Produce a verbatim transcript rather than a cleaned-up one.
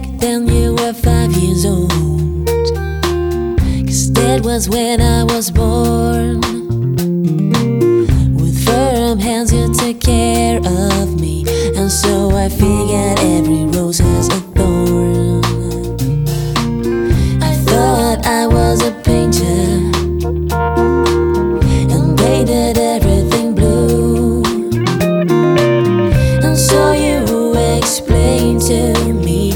back then you were five years old, 'cause that was when I was born.